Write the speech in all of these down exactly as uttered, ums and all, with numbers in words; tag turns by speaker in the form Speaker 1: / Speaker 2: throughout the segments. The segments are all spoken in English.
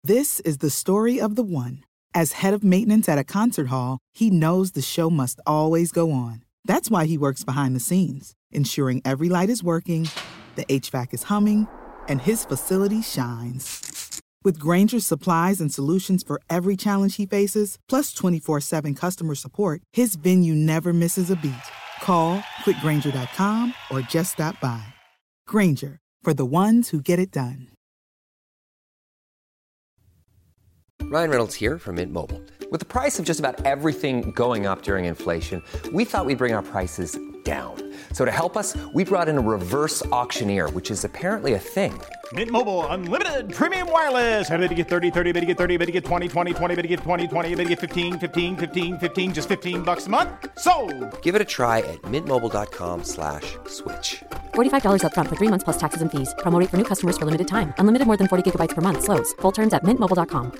Speaker 1: This is the story of the one. As head of maintenance at a concert hall, he knows the show must always go on. That's why he works behind the scenes, ensuring every light is working, the H V A C is humming, and his facility shines. With Grainger's supplies and solutions for every challenge he faces, plus twenty-four seven customer support, his venue never misses a beat. Call quick grainger dot com or just stop by. Grainger, for the ones who get it done.
Speaker 2: Ryan Reynolds here from Mint Mobile. With the price of just about everything going up during inflation, we thought we'd bring our prices down. So to help us, we brought in a reverse auctioneer, which is apparently a thing.
Speaker 3: Mint Mobile Unlimited Premium Wireless. How to get thirty, thirty, how to get thirty, how to get twenty, twenty, twenty, how to get twenty, twenty, how to get fifteen, fifteen, fifteen, fifteen, just fifteen bucks a month? Sold!
Speaker 2: Give it a try at mintmobile.com slash switch.
Speaker 4: forty-five dollars up front for three months plus taxes and fees. Promo rate for new customers for limited time. Unlimited more than forty gigabytes per month. Slows full terms at mint mobile dot com.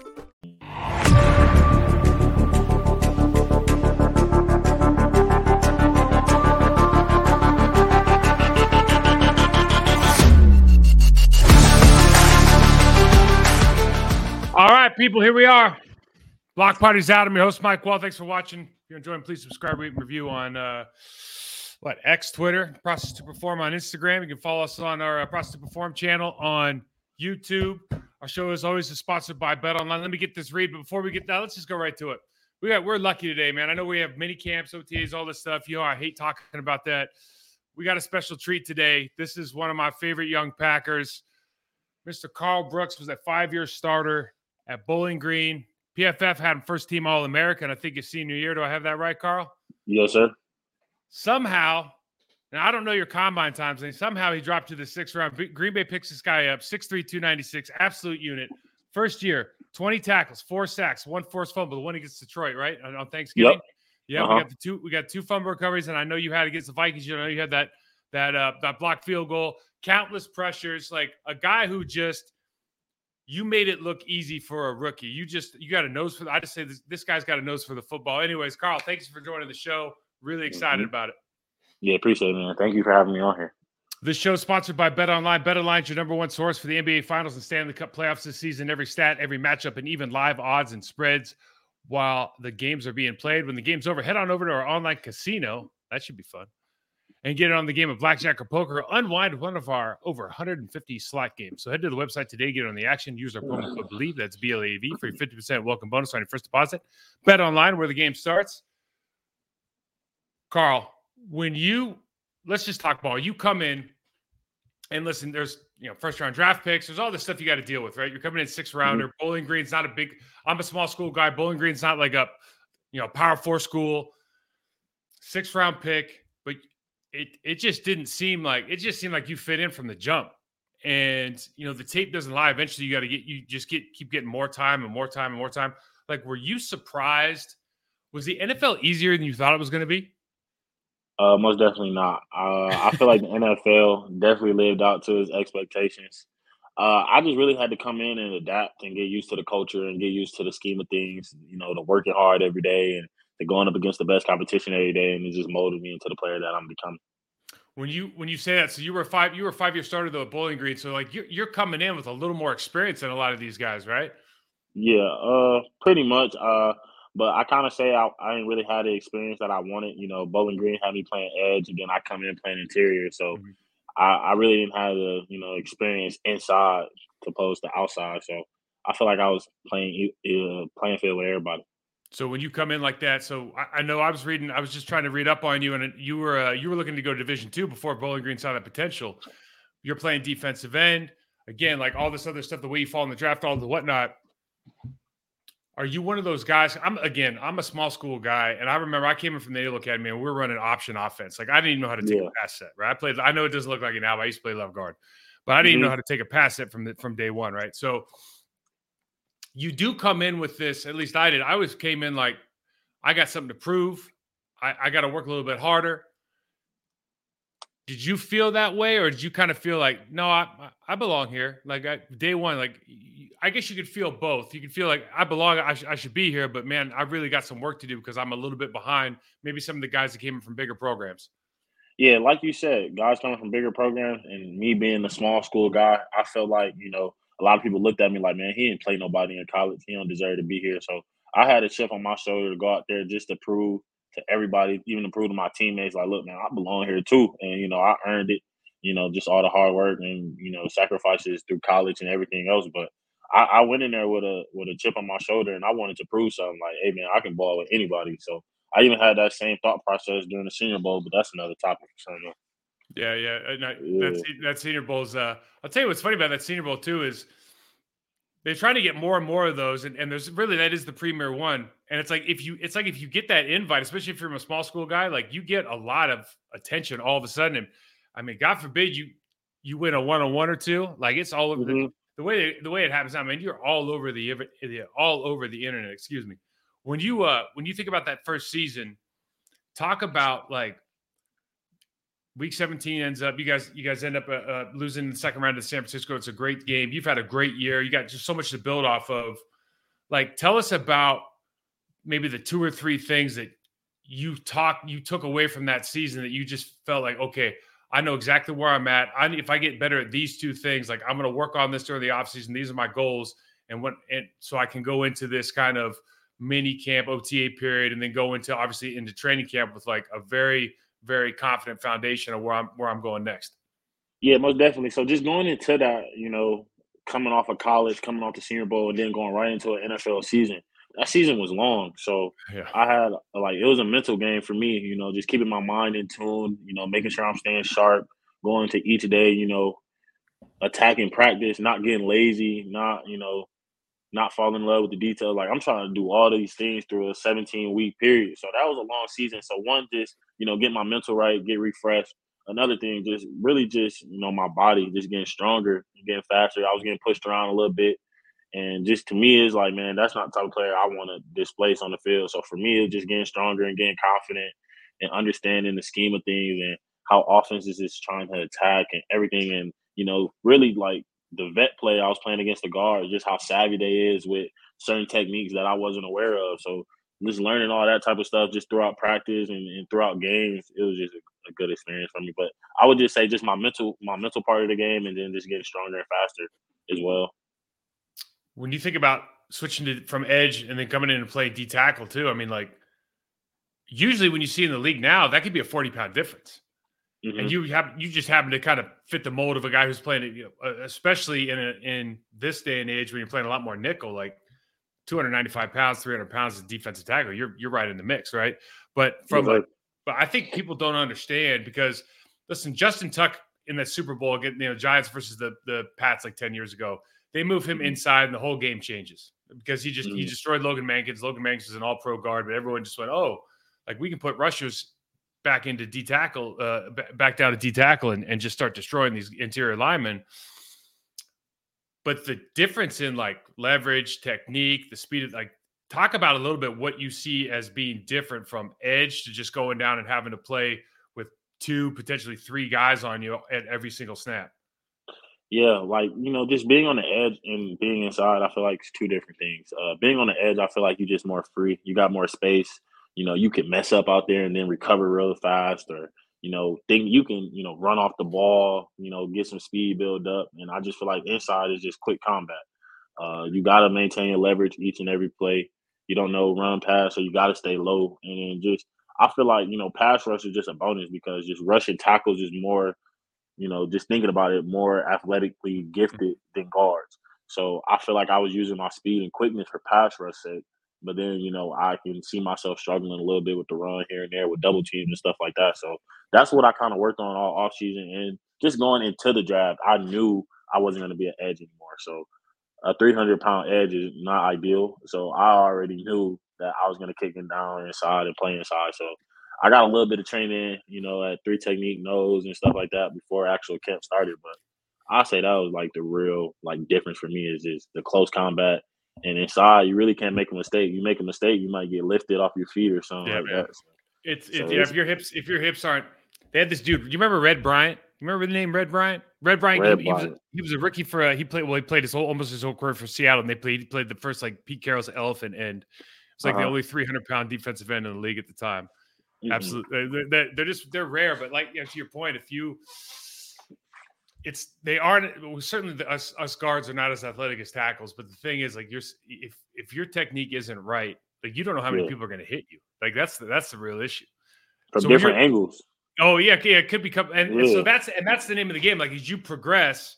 Speaker 5: All right, people, here we are. Block Party's out. I'm your host, Mike Wall. Thanks for watching. If you're enjoying, please subscribe, rate, and review on uh, what X, Twitter, Process to Perform on Instagram. You can follow us on our uh, Process to Perform channel on YouTube. Our show is always sponsored by BetOnline. Let me get this read, but before we get that, let's just go right to it. We got we're lucky today, man. I know we have mini camps, O T As, all this stuff. You know, I hate talking about that. We got a special treat today. This is one of my favorite young Packers. Mister Carl Brooks was a five-year starter at Bowling Green. P F F had him first team All-American, I think his senior year. Do I have that right, Carl?
Speaker 6: Yes, sir.
Speaker 5: Somehow, now I don't know your combine times, and somehow he dropped to the sixth round. Green Bay picks this guy up, six three, two ninety-six, absolute unit. First year, twenty tackles, four sacks, one forced fumble, the one against Detroit, right, on, on Thanksgiving? Yep. Yeah, uh-huh. we got the two. We got two fumble recoveries, and I know you had against the Vikings. You know, you had that that uh, that blocked field goal, countless pressures. Like a guy who just you made it look easy for a rookie. You just you got a nose for. The, I just say this, this guy's got a nose for the football. Anyways, Carl, thanks for joining the show. Really excited mm-hmm. about it.
Speaker 6: Yeah, appreciate it, man. Thank you for having me on here.
Speaker 5: This show is sponsored by BetOnline. BetOnline is your number one source for the N B A Finals and Stanley Cup playoffs this season. Every stat, every matchup, and even live odds and spreads while the games are being played. When the game's over, head on over to our online casino. That should be fun. And get it on the game of blackjack or poker. Or unwind with one of our over one hundred fifty slot games. So head to the website today, get on the action. Use our promo code BELIEVE. That's B L A V for your fifty percent welcome bonus on your first deposit. BetOnline, where the game starts. Carl, when you let's just talk ball. You come in and listen. There's you know first round draft picks. There's all this stuff you got to deal with, right? You're coming in sixth rounder. Mm-hmm. Bowling Green's not a big. I'm a small school guy. Bowling Green's not like a you know power four school. Sixth round pick, but it it just didn't seem like it just seemed like you fit in from the jump. And you know the tape doesn't lie. Eventually, you got to get you just get keep getting more time and more time and more time. Like, were you surprised? Was the N F L easier than you thought it was going to be?
Speaker 6: Uh, most definitely not. Uh, I feel like the N F L definitely lived out to its expectations. Uh, I just really had to come in and adapt and get used to the culture and get used to the scheme of things, you know, to working hard every day and to going up against the best competition every day, and it just molded me into the player that I'm becoming.
Speaker 5: When you when you say that, so you were a five you were a five year starter though at Bowling Green, so like you're you're coming in with a little more experience than a lot of these guys, right?
Speaker 6: Yeah, uh, pretty much. Uh, But I kind of say I, I didn't really have the experience that I wanted. You know, Bowling Green had me playing edge, and then I come in playing interior. So mm-hmm. I, I really didn't have the, you know, experience inside to opposed to outside. So I feel like I was playing uh, playing field with everybody.
Speaker 5: So when you come in like that, so I, I know I was reading, I was just trying to read up on you, and you were uh, you were looking to go to Division two before Bowling Green saw that potential. You're playing defensive end. Again, like all this other stuff, the way you fall in the draft, all the whatnot. Are you one of those guys? I'm again, I'm a small school guy, and I remember I came in from the Naval Academy, and we were running option offense. Like I didn't even know how to take yeah. a pass set, right? I played. I know it doesn't look like it now, but I used to play left guard, but I didn't mm-hmm. even know how to take a pass set from the, from day one, right? So you do come in with this. At least I did. I always came in like I got something to prove. I, I got to work a little bit harder. Did you feel that way, or did you kind of feel like, no, I I belong here? Like I, day one, like I guess you could feel both. You could feel like I belong, I, sh- I should be here, but man, I really got some work to do because I'm a little bit behind maybe some of the guys that came in from bigger programs.
Speaker 6: Yeah, like you said, guys coming from bigger programs and me being a small school guy, I felt like, you know, a lot of people looked at me like, man, he didn't play nobody in college. He don't deserve to be here. So I had a chip on my shoulder to go out there just to prove to everybody, even to prove to my teammates, like, look, man, I belong here too. And, you know, I earned it, you know, just all the hard work and, you know, sacrifices through college and everything else. But I, I went in there with a with a chip on my shoulder and I wanted to prove something like, hey, man, I can ball with anybody. So I even had that same thought process during the Senior Bowl, but that's another topic for something else.
Speaker 5: Yeah, yeah. And I,
Speaker 6: Yeah.
Speaker 5: That's, that Senior Bowl's, uh, I'll tell you what's funny about that Senior Bowl too is they're trying to get more and more of those. And, and there's really, that is the premier one. And it's like, if you, it's like, if you get that invite, especially if you're from a small school guy, like you get a lot of attention all of a sudden. And I mean, God forbid you, you win a one-on-one or two, like it's all over
Speaker 6: Mm-hmm.
Speaker 5: the, the way, the way it happens. I mean, you're all over the, all over the internet, excuse me. When you, uh, when you think about that first season, talk about like, Week seventeen ends up. You guys, you guys end up uh, uh, losing the second round to San Francisco. It's a great game. You've had a great year. You got just so much to build off of. Like, tell us about maybe the two or three things that you talk, you took away from that season that you just felt like, okay, I know exactly where I'm at. I if I get better at these two things, like I'm going to work on this during the offseason. These are my goals, and what, and so I can go into this kind of mini camp O T A period, and then go into obviously into training camp with like a very very confident foundation of where I'm where I'm going next.
Speaker 6: Yeah, most definitely. So just going into that, you know, coming off of college, coming off the Senior Bowl, and then going right into an N F L season. That season was long, so
Speaker 5: yeah.
Speaker 6: I had like it was a mental game for me. You know, just keeping my mind in tune. You know, making sure I'm staying sharp, going to each day. You know, attacking practice, not getting lazy, not you know, not falling in love with the details. Like I'm trying to do all these things through a seventeen week period. So that was a long season. So one, just, you know, get my mental right, get refreshed. Another thing, just really just, you know, my body just getting stronger, getting faster. I was getting pushed around a little bit. And just to me, it's like, man, that's not the type of player I want to displace on the field. So for me, it's just getting stronger and getting confident and understanding the scheme of things and how offenses is trying to attack and everything. And, you know, really like, the vet play I was playing against the guards, just how savvy they is with certain techniques that I wasn't aware of. So just learning all that type of stuff just throughout practice and, and throughout games, it was just a, a good experience for me. But I would just say just my mental, my mental part of the game, and then just getting stronger and faster as well.
Speaker 5: When you think about switching to from edge and then coming in and playing D tackle too, I mean, like usually when you see in the league now, that could be a forty pound difference. Mm-hmm. And you have you just happen to kind of fit the mold of a guy who's playing, you know, especially in a, in this day and age when you're playing a lot more nickel, like two hundred ninety-five pounds, three hundred pounds as defensive tackle. You're you're right in the mix, right? But from
Speaker 6: right.
Speaker 5: like, but I think people don't understand because listen, Justin Tuck in that Super Bowl, against, you know, Giants versus the the Pats like ten years ago, they move him mm-hmm. inside and the whole game changes because he just mm-hmm. he destroyed Logan Mankins. Logan Mankins is an All Pro guard, but everyone just went, oh, like we can put rushers back into D tackle, uh, back down to D tackle, and, and just start destroying these interior linemen. But the difference in like leverage, technique, the speed of like, talk about a little bit what you see as being different from edge to just going down and having to play with two, potentially three guys on you at every single snap.
Speaker 6: Yeah, like, you know, just being on the edge and being inside, I feel like it's two different things. Uh, being on the edge, I feel like you're just more free. You got more space. You know, you can mess up out there and then recover real fast, or, you know, think you can, you know, run off the ball, you know, get some speed build up. And I just feel like inside is just quick combat. Uh, you got to maintain your leverage each and every play. You don't know run pass, so you got to stay low. And then just, I feel like, you know, pass rush is just a bonus because just rushing tackles is more, you know, just thinking about it, more athletically gifted than guards. So I feel like I was using my speed and quickness for pass rush sake. But then, you know, I can see myself struggling a little bit with the run here and there with double teams and stuff like that. So that's what I kind of worked on all offseason. And just going into the draft, I knew I wasn't going to be an edge anymore. So a three hundred pound edge is not ideal. So I already knew that I was going to kick him down inside and play inside. So I got a little bit of training, you know, at three technique nose and stuff like that before actual camp started. But I say that was like the real like difference for me is just the close combat. And inside, you really can't make a mistake. You make a mistake, you might get lifted off your feet or something
Speaker 5: yeah,
Speaker 6: like
Speaker 5: man.
Speaker 6: that. So,
Speaker 5: it's, it's
Speaker 6: so
Speaker 5: yeah.
Speaker 6: it's,
Speaker 5: If your hips, if your hips aren't, they had this dude. You remember Red Bryant? You remember the name Red Bryant? Red Bryant.
Speaker 6: Red
Speaker 5: he, he, was,
Speaker 6: Bryant.
Speaker 5: he was a rookie for. Uh, he played. Well, he played his whole almost his whole career for Seattle, and they played. He played the first like Pete Carroll's elephant end. It's like uh-huh. the only three hundred pound defensive end in the league at the time. Mm-hmm. Absolutely, they're, they're, they're just they're rare. But like, you know, to your point, if you it's they aren't well, certainly the, us us guards are not as athletic as tackles, but the thing is, like, you're if if your technique isn't right, like, you don't know how many
Speaker 6: Yeah.
Speaker 5: people are going to hit you. Like, that's the, that's the real issue.
Speaker 6: From
Speaker 5: So when
Speaker 6: different
Speaker 5: you're-
Speaker 6: angles.
Speaker 5: Oh yeah, yeah, it could become, and, and so
Speaker 6: Yeah.
Speaker 5: that's and that's the name of the game. Like, as you progress,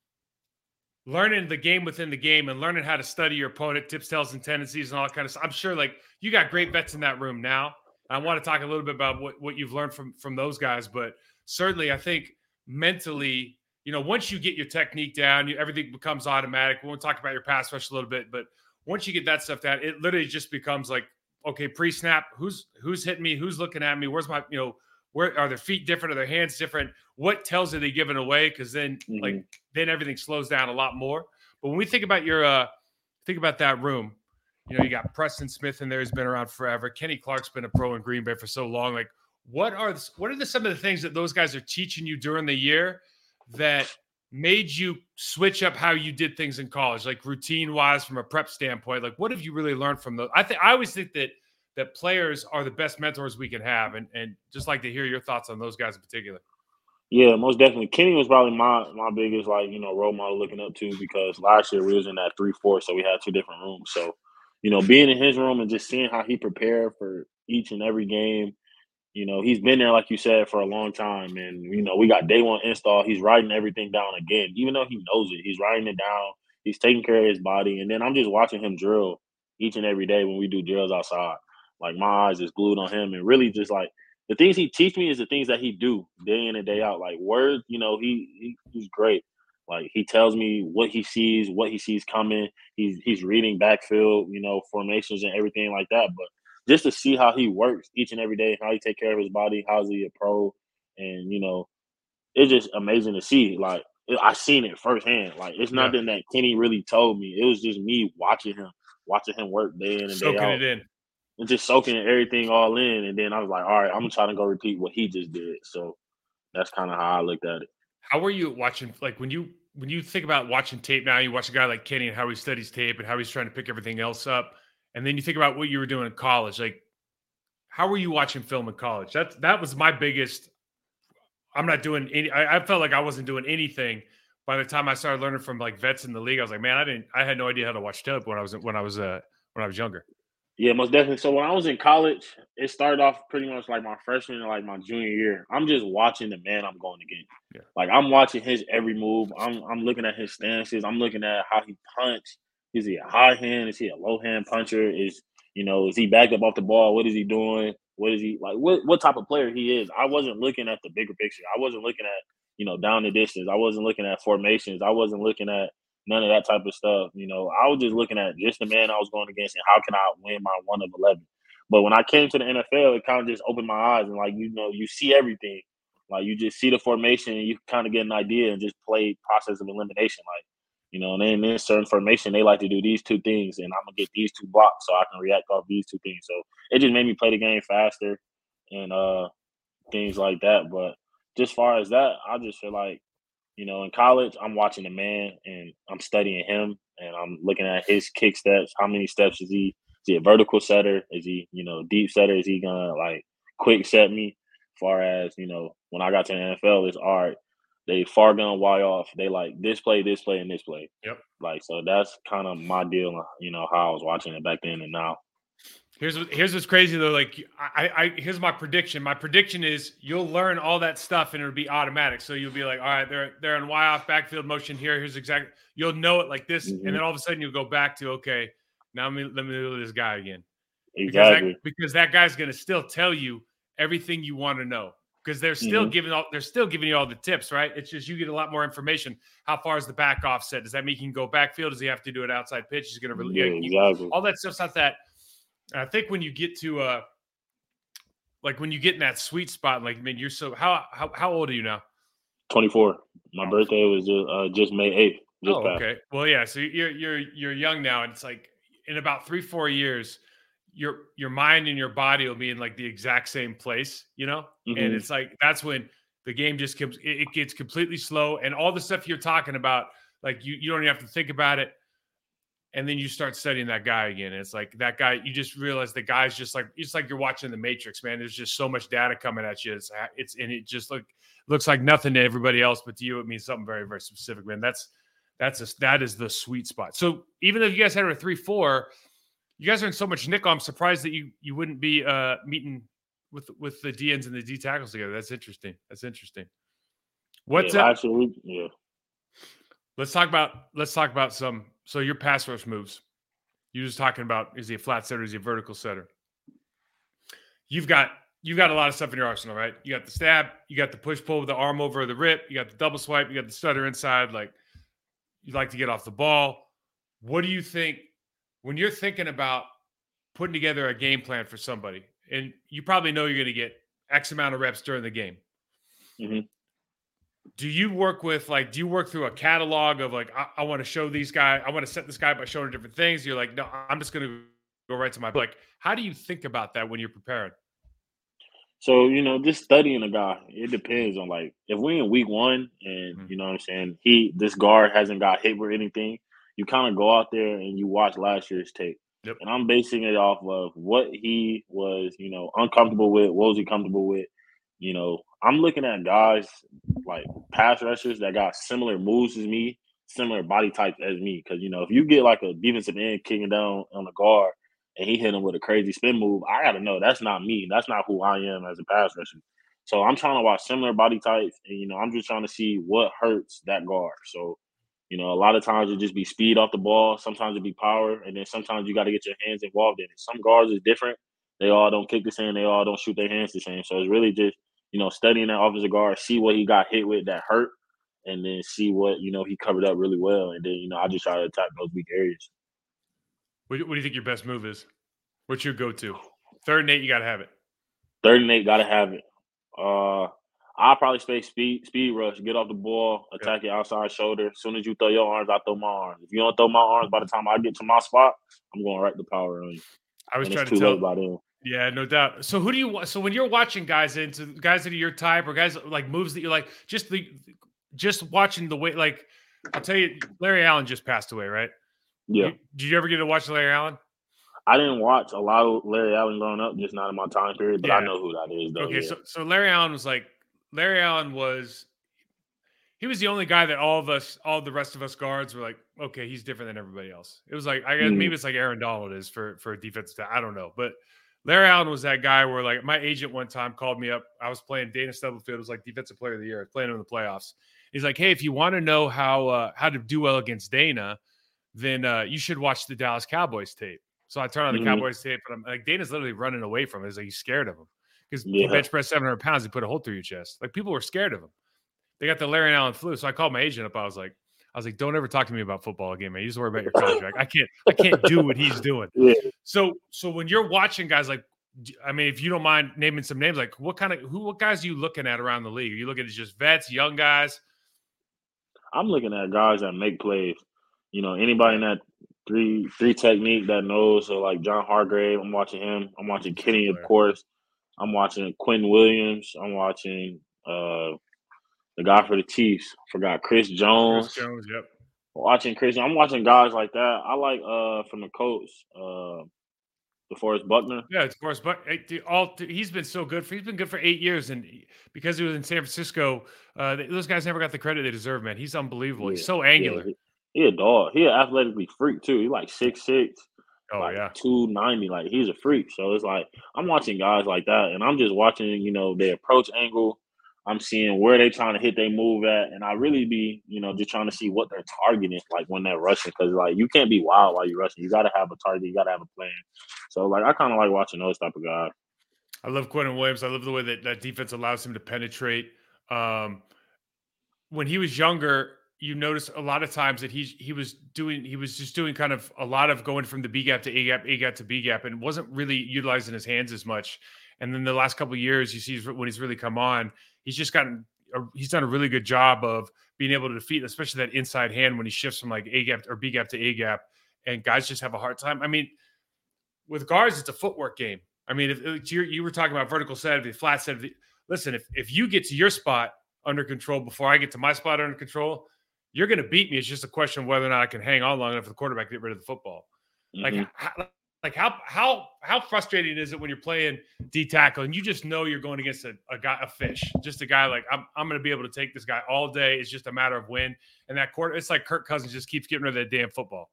Speaker 5: learning the game within the game and learning how to study your opponent, tips, tells, and tendencies, and all that kind of stuff. I'm sure, like, you got great vets in that room now. I want to talk a little bit about what what you've learned from from those guys, but certainly, I think mentally, you know, once you get your technique down, you, everything becomes automatic. We won't talk about your pass rush a little bit, but once you get that stuff down, it literally just becomes like, okay, pre-snap, who's who's hitting me, who's looking at me, where's my, you know, where are their feet different, are their hands different? What tells are they giving away? Because then,
Speaker 6: Mhm.
Speaker 5: like, then everything slows down a lot more. But when we think about your, uh, think about that room, you know, you got Preston Smith in there, who's been around forever. Kenny Clark's been a pro in Green Bay for so long. Like, what are the, what are the, some of the things that those guys are teaching you during the year that made you switch up how you did things in college, like routine wise from a prep standpoint? Like, what have you really learned from those? I think I always think that that players are the best mentors we can have, and and just like to hear your thoughts on those guys in particular.
Speaker 6: Yeah, most definitely. Kenny was probably my my biggest, like, you know, role model looking up to, because last year we was in that three four, so we had two different rooms. So, you know, being in his room and just seeing how he prepared for each and every game, you know, he's been there, like you said, for a long time. And, you know, we got day one install. He's writing everything down again, even though he knows it. He's writing it down. He's taking care of his body. And then I'm just watching him drill each and every day when we do drills outside. Like, my eyes is glued on him, and really just like the things he teach me is the things that he do day in and day out. Like, words, you know, he, he he's great. Like, he tells me what he sees, what he sees coming. He's he's reading backfield, you know, formations and everything like that. But just to see how he works each and every day, how he take care of his body, how's he a pro, and, you know, it's just amazing to see. Like, I seen it firsthand. Like, it's
Speaker 5: Yeah.
Speaker 6: nothing that Kenny really told me. It was just me watching him, watching him work day in and day
Speaker 5: Soaking
Speaker 6: out.
Speaker 5: it in.
Speaker 6: And just soaking everything all in. And then I was like, all right, I'm gonna try to go repeat what he just did. So that's kind of how I looked at it.
Speaker 5: How were you watching? Like, when you when you think about watching tape now, you watch a guy like Kenny and how he studies tape and how he's trying to pick everything else up, and then you think about what you were doing in college. Like, how were you watching film in college? That that was my biggest. I'm not doing any. I, I felt like I wasn't doing anything by the time I started learning from like vets in the league. I was like, man, I didn't. I had no idea how to watch tape when I was when I was uh when I was younger.
Speaker 6: Yeah, most definitely. So when I was in college, it started off pretty much like my freshman and like my junior year. I'm just watching the man I'm going against.
Speaker 5: Yeah.
Speaker 6: Like, I'm watching his every move. I'm I'm looking at his stances. I'm looking at how he punch. Is he a high hand? Is he a low hand puncher? Is, you know, is he backed up off the ball? What is he doing? What is he like? What what type of player he is? I wasn't looking at the bigger picture. I wasn't looking at, you know, down the distance. I wasn't looking at formations. I wasn't looking at none of that type of stuff. You know, I was just looking at just the man I was going against and how can I win my one of eleven. But when I came to the N F L, it kind of just opened my eyes, and, like, you know, you see everything. Like, you just see the formation and you kind of get an idea and just play process of elimination. Like, you know, and then in certain formation, they like to do these two things, and I'm gonna get these two blocks so I can react off these two things. So it just made me play the game faster and uh things like that. But just far as that, I just feel like, you know, in college, I'm watching the man and I'm studying him and I'm looking at his kick steps. How many steps is he? Is he a vertical setter? Is he, you know, deep setter? Is he gonna like quick set me? As far as, you know, when I got to the N F L, it's all right. They far gun wide off. They like this play, this play, and this play.
Speaker 5: Yep.
Speaker 6: Like, so that's kind of my deal. You know, how I was watching it back then and now.
Speaker 5: Here's what, here's what's crazy though. Like, I, I here's my prediction. My prediction is you'll learn all that stuff and it'll be automatic. So you'll be like, all right, they're they're in Y off backfield motion here. Here's exactly. You'll know it like this,
Speaker 6: Mhm.
Speaker 5: and then all of a sudden you'll go back to, okay, now let me let me do this guy again.
Speaker 6: Exactly.
Speaker 5: Because that, because that guy's going to still tell you everything you want to know. Because they're still
Speaker 6: Mhm.
Speaker 5: giving all they're still giving you all the tips, right? It's just you get a lot more information. How far is the back offset? Does that mean he can go backfield? Does he have to do it outside pitch? He's going to really
Speaker 6: Yeah,
Speaker 5: you-
Speaker 6: exactly.
Speaker 5: all that stuff's not that. And I think when you get to uh, like when you get in that sweet spot, like, I mean, you're so how how how old are you now?
Speaker 6: twenty-four. My
Speaker 5: Oh.
Speaker 6: birthday was just, uh, just May eighth. Just
Speaker 5: Oh,
Speaker 6: passed.
Speaker 5: okay. Well, yeah. So you're you're you're young now, and it's like in about three four years, your your mind and your body will be in like the exact same place, you know. And
Speaker 6: Mhm.
Speaker 5: it's like that's when the game just comes. It, it gets completely slow, and all the stuff you're talking about, like you you don't even have to think about it. and then you start studying that guy again. And it's like that guy, you just realize the guy's just like, it's like you're watching the Matrix, man. There's just so much data coming at you. It's, it's and it just look, looks like nothing to everybody else, but to you, it means something very, very specific, man. That's, that's a, that is the sweet spot. So even though you guys had a three, four, you guys are in so much nickel. I'm surprised that you, you wouldn't be uh, meeting with, with the D Ns and the D tackles together. That's interesting. That's interesting. What's
Speaker 6: yeah,
Speaker 5: up?
Speaker 6: Actually, yeah.
Speaker 5: Let's talk about, let's talk about some, so your pass rush moves. You was talking about, is he a flat setter? Is he a vertical setter? You've got, you've got a lot of stuff in your arsenal, right? You got the stab, you got the push pull with the arm over the rip, you got the double swipe, you got the stutter inside. Like, you like to get off the ball. What do you think when you're thinking about putting together a game plan for somebody? And you probably know you're going to get X amount of reps during the game.
Speaker 6: Mm-hmm.
Speaker 5: Do you work with like, do you work through a catalog of like, I, I want to show these guys, I want to set this guy by showing different things. You're like, no, I'm just going to go right to my, like, how do you think about that when you're preparing?
Speaker 6: So, you know, just studying a guy, it depends on like, if we're in week one and,
Speaker 5: Mm-hmm.
Speaker 6: you know what I'm saying, he, this guard hasn't got hit with anything, you kind of go out there and you watch last year's tape.
Speaker 5: Yep.
Speaker 6: And I'm basing it off of what he was, you know, uncomfortable with, what was he comfortable with. You know, I'm looking at guys like pass rushers that got similar moves as me, similar body types as me. Because, you know, if you get like a defensive end kicking down on the guard and he hit him with a crazy spin move, I got to know that's not me. That's not who I am as a pass rusher. So I'm trying to watch similar body types. And, you know, I'm just trying to see what hurts that guard. So, you know, a lot of times it just be speed off the ball. Sometimes it be power. And then sometimes you got to get your hands involved in it. Some guards is different. They all don't kick the same. They all don't shoot their hands the same. So it's really just, you know, studying that offensive guard, see what he got hit with that hurt, and then see what, you know, he covered up really well. And then, you know, I just try to attack those weak areas.
Speaker 5: What, what do you think your best move is? What's your go-to? Third and eight, you got to have it.
Speaker 6: Third and eight, got to have it. Uh, I'll probably stay speed, speed rush, get off the ball, attack your outside shoulder. As soon as you throw your arms, I throw my arms. If you don't throw my arms, by the time I get to my spot, I'm going right to power on you.
Speaker 5: I was
Speaker 6: and
Speaker 5: trying
Speaker 6: it's
Speaker 5: to
Speaker 6: too
Speaker 5: tell.
Speaker 6: late by then.
Speaker 5: Yeah, no doubt. So who do you so when you're watching guys into guys that are your type or guys like moves that you like, just the just watching the way, like, I'll tell you, Larry Allen just passed away, right?
Speaker 6: Yeah.
Speaker 5: You, did you ever get to watch Larry Allen?
Speaker 6: I didn't watch a lot of Larry Allen growing up, just not in my time period, but
Speaker 5: Yeah.
Speaker 6: I know who that is, though.
Speaker 5: Okay,
Speaker 6: yeah.
Speaker 5: so so Larry Allen was like Larry Allen was he was the only guy that all of us, all the rest of us guards were like, okay, he's different than everybody else. It was like, I guess
Speaker 6: Mhm.
Speaker 5: maybe it's like Aaron Donald is for for a defensive. I don't know, but Larry Allen was that guy where, like, my agent one time called me up. I was playing Dana Stubblefield. It was like defensive player of the year. I was playing him in the playoffs. He's like, hey, if you want to know how uh, how to do well against Dana, then uh, you should watch the Dallas Cowboys tape. So I turn on the
Speaker 6: Mhm.
Speaker 5: Cowboys tape, and I'm like, Dana's literally running away from it. He's like, he's scared of him. Because
Speaker 6: Yeah.
Speaker 5: he bench press seven hundred pounds, he put a hole through your chest. Like, people were scared of him. They got the Larry Allen flu. So I called my agent up. I was like, I was like, don't ever talk to me about football again, man. You just worry about your contract. I can't, I can't do what he's doing.
Speaker 6: Yeah.
Speaker 5: So, so when you're watching guys like, I mean, if you don't mind naming some names, like what kind of who, what guys are you looking at around the league? Are you looking at just vets, young guys?
Speaker 6: I'm looking at guys that make plays. You know, anybody in that three three technique that knows. So like John Hargrave, I'm watching him. I'm watching Kenny, of course. I'm watching Quentin Williams. I'm watching uh, the guy for the Chiefs. Forgot Chris Jones.
Speaker 5: Chris Jones, yep.
Speaker 6: Watching Chris. I'm watching guys like that. I like uh from the coach, uh, DeForest Buckner.
Speaker 5: Yeah, it's Forrest Buck. All he's been so good for. He's been good for eight years, and he, because he was in San Francisco, uh, those guys never got the credit they deserve. Man, he's unbelievable. He's
Speaker 6: Yeah,
Speaker 5: so angular.
Speaker 6: Yeah, he, he a dog. He an athletically freak too. He like six six.
Speaker 5: Oh
Speaker 6: like
Speaker 5: yeah,
Speaker 6: two ninety. Like he's a freak. So it's like I'm watching guys like that, and I'm just watching, you know, their approach angle. I'm seeing where they trying to hit their move at, and I really be, you know, just trying to see what they're targeting, like when they're rushing, because like you can't be wild while you're rushing. You got to have a target. You got to have a plan. So like I kind of like watching those type of guys.
Speaker 5: I love Quentin Williams. I love the way that that defense allows him to penetrate. Um, when he was younger, you notice a lot of times that he he was doing he was just doing kind of a lot of going from the B gap to A gap, A gap to B gap, and wasn't really utilizing his hands as much. And then the last couple of years, you see when he's really come on, he's just gotten a, he's done a really good job of being able to defeat, especially that inside hand when he shifts from like A gap or B gap to A gap, and guys just have a hard time. I mean, with guards, it's a footwork game. I mean, if, if you you were talking about vertical set, the flat set. Listen, if if you get to your spot under control before I get to my spot under control, you're going to beat me. It's just a question of whether or not I can hang on long enough for the quarterback to get rid of the football. Mm-hmm. Like, how, like how how how frustrating is it when you're playing D tackle and you just know you're going against a, a guy, a fish, just a guy like I'm I'm going to be able to take this guy all day. It's just a matter of when. And that quarter, it's like Kirk Cousins just keeps getting rid of that damn football.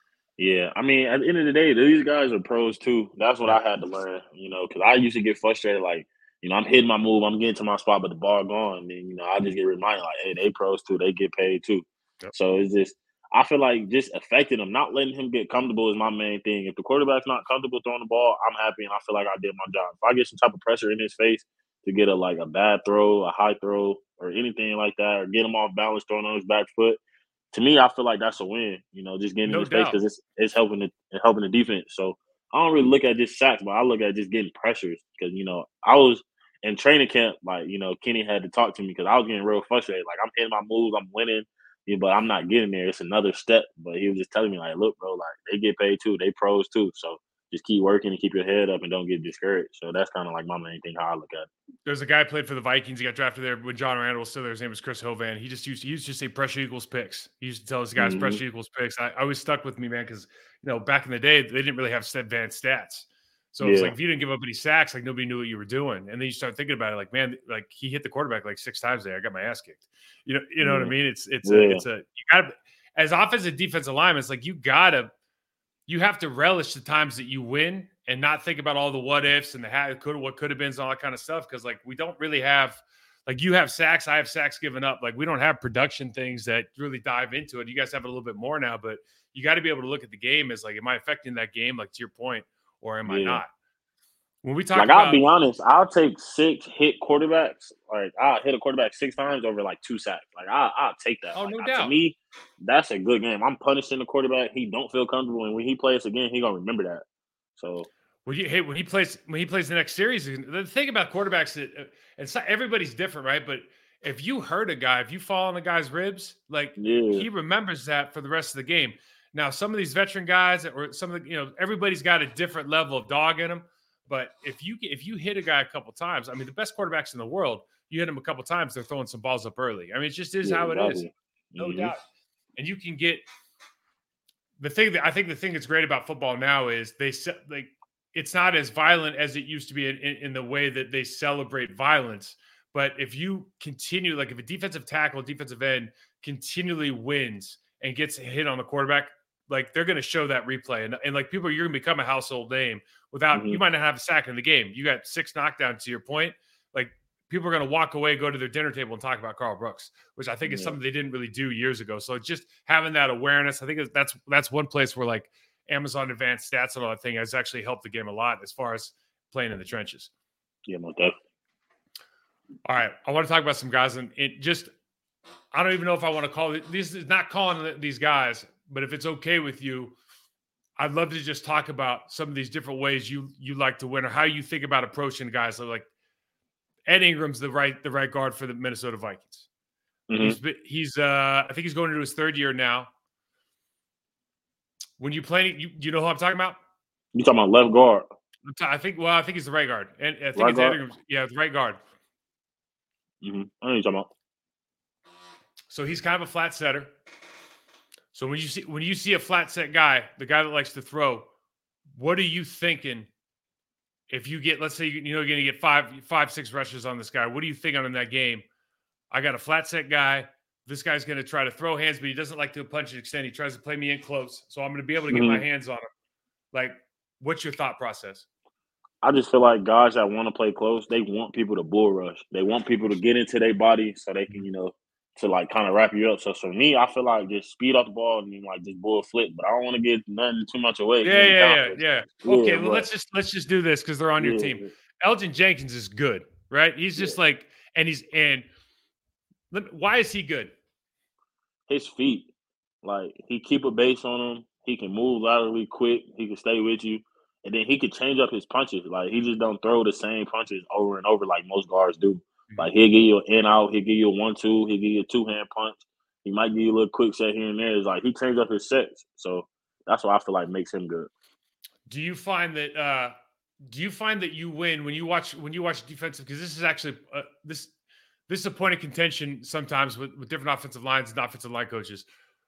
Speaker 6: Yeah, I mean, at the end of the day, these guys are pros too. That's what I had to learn, you know, because I used to get frustrated, like, you know, I'm hitting my move, I'm getting to my spot, but the ball gone. And then, you know, I just get reminded, like, hey, they pros too, they get paid too. Yep. So it's just, I feel like just affecting him, not letting him get comfortable is my main thing. If the quarterback's not comfortable throwing the ball, I'm happy and I feel like I did my job. If I get some type of pressure in his face to get a like a bad throw, a high throw, or anything like that, or get him off balance throwing on his back foot, to me, I feel like that's a win. You know, just getting
Speaker 5: no
Speaker 6: in his face because it's it's helping the it's helping the defense. So I don't really look at just sacks, but I look at just getting pressures because you know I was in training camp, like you know Kenny had to talk to me because I was getting real frustrated. Like I'm hitting my moves, I'm winning, yeah, but I'm not getting there. It's another step. But he was just telling me like, look, bro, like they get paid too, they pros too. So just keep working and keep your head up and don't get discouraged. So that's kind of like my main thing, how I look at it.
Speaker 5: There's a guy who played for the Vikings. He got drafted there when John Randall was still there. His name was Chris Hovan. He just used to, he used to say pressure equals picks. He used to tell us guys mm-hmm. pressure equals picks. I, I always stuck with me, man, because, you know, back in the day, they didn't really have advanced stats. So yeah. It's like if you didn't give up any sacks, like nobody knew what you were doing. And then you start thinking about it, like, man, like he hit the quarterback like six times there. I got my ass kicked. You know, you know mm-hmm. what I mean? It's it's yeah. a it's a you gotta as offensive defensive linemen, it's like you gotta you have to relish the times that you win and not think about all the what ifs and the how, could what could have been and all that kind of stuff. Because like we don't really have like you have sacks, I have sacks given up. Like we don't have production things that really dive into it. You guys have it a little bit more now, but you got to be able to look at the game as like, am I affecting that game? Like to your point, or am yeah. I not? When we talk
Speaker 6: like,
Speaker 5: about,
Speaker 6: I'll be honest, I'll take six hit quarterbacks. Like I'll hit a quarterback six times over like two sacks. Like I, I'll take that.
Speaker 5: Oh,
Speaker 6: like,
Speaker 5: no
Speaker 6: I,
Speaker 5: doubt.
Speaker 6: To me, that's a good game. I'm punishing the quarterback. He don't feel comfortable, and when he plays again, he gonna remember that. So.
Speaker 5: When he, hey, when he plays when he plays the next series, the thing about quarterbacks, is, it's not, everybody's different, right? But if you hurt a guy, if you fall on the guy's ribs, like yeah. he remembers that for the rest of the game. Now, some of these veteran guys, or some of the, you know, everybody's got a different level of dog in them. But if you if you hit a guy a couple times, I mean, the best quarterbacks in the world, you hit them a couple times, they're throwing some balls up early. I mean, it just is yeah, how it exactly. is, no mm-hmm. doubt. And you can get the thing that I think the thing that's great about football now is they like. It's not as violent as it used to be in, in, in the way that they celebrate violence. But if you continue, like if a defensive tackle, defensive end continually wins and gets hit on the quarterback, like they're going to show that replay. And, and like people, you're going to become a household name without, mm-hmm. you might not have a sack in the game. You got six knockdowns to your point. Like people are going to walk away, go to their dinner table and talk about Karl Brooks, which I think yeah. is something they didn't really do years ago. So just having that awareness, I think that's, that's one place where like, Amazon advanced stats and all that thing has actually helped the game a lot as far as playing in the trenches.
Speaker 6: Yeah, no doubt.
Speaker 5: All right. I want to talk about some guys and it just, I don't even know if I want to call it, this is not calling these guys, but if it's okay with you, I'd love to just talk about some of these different ways you, you like to win or how you think about approaching guys. So like Ed Ingram's the right, the right guard for the Minnesota Vikings. Mm-hmm. He's, he's uh, I think he's going into his third year now. When you play, you you know who I'm talking about?
Speaker 6: You talking about left guard?
Speaker 5: I think. Well, I think he's the right guard, and I think
Speaker 6: right
Speaker 5: it's guard? yeah, the right guard.
Speaker 6: Mm-hmm. I know what you're talking about.
Speaker 5: So he's kind of a flat setter. So when you see when you see a flat set guy, the guy that likes to throw, what are you thinking? If you get, let's say you, you know you're going to get five five six rushes on this guy, what are you thinking in that game? I got a flat set guy. This guy's going to try to throw hands, but he doesn't like to punch and extend. He tries to play me in close. So I'm going to be able to get mm-hmm. my hands on him. Like, what's your thought process?
Speaker 6: I just feel like guys that want to play close, they want people to bull rush. They want people to get into their body so they can, you know, to like kind of wrap you up. So for me, I feel like just speed up the ball and like just bull flip, but I don't want to get nothing too much away.
Speaker 5: Yeah, yeah, yeah, yeah. Okay, yeah, well, but, let's just let's just do this because they're on your yeah, team. Yeah. Elgin Jenkins is good, right? He's just yeah. like, and he's and why is he good?
Speaker 6: His feet, like he keep a base on him. He can move laterally quick. He can stay with you, and then he can change up his punches. Like he just don't throw the same punches over and over like most guards do. Mm-hmm. Like he'll give you an in out. He'll give you a one two. He'll give you a two hand punch. He might give you a little quick set here and there. It's like he changed up his sets. So that's what I feel like makes him good.
Speaker 5: Do you find that? Uh, do you find that you win when you watch when you watch defensive? Because this is actually uh, this. this is a point of contention sometimes with, with different offensive lines and offensive line coaches.